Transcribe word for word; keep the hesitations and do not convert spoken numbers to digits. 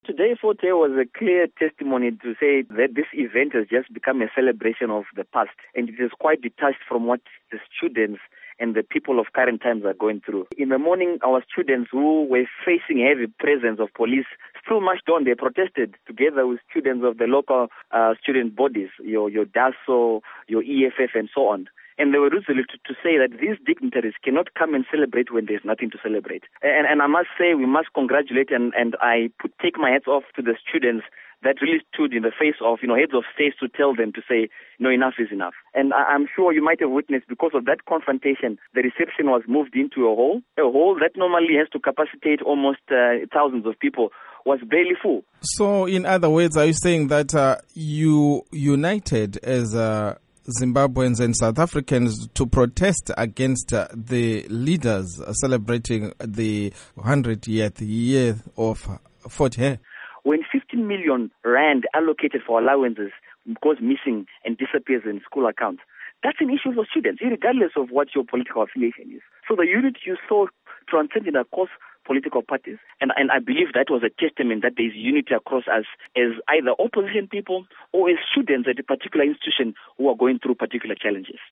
Today, Forte was a clear testimony to say that this event has just become a celebration of the past, and it is quite detached from what the students and the people of current times are going through. In the morning, our students who were facing heavy presence of police still marched on. They protested together with students of the local uh, student bodies, your, your D A S O, your E F F, and so on. And they were resolute to, to say that these dignitaries cannot come and celebrate when there's nothing to celebrate. And, and I must say, we must congratulate, and, and I put, take my hats off to the students that really stood in the face of, you know, heads of states to tell them to say, no, enough is enough. And I, I'm sure you might have witnessed, because of that confrontation, the reception was moved into a hall. A hall that normally has to capacitate almost uh, thousands of people was barely full. So, in other words, are you saying that uh, you united as uh, Zimbabweans and South Africans to protest against uh, the leaders uh, celebrating the hundredth year of Fort Hare? When fifteen million rand allocated for allowances goes missing and disappears in school accounts, that's an issue for students, regardless of what your political affiliation is. So the unity you saw transcended across political parties, and, and I believe that was a testament that there is unity across us as either opposition people or as students at a particular institution who are going through particular challenges.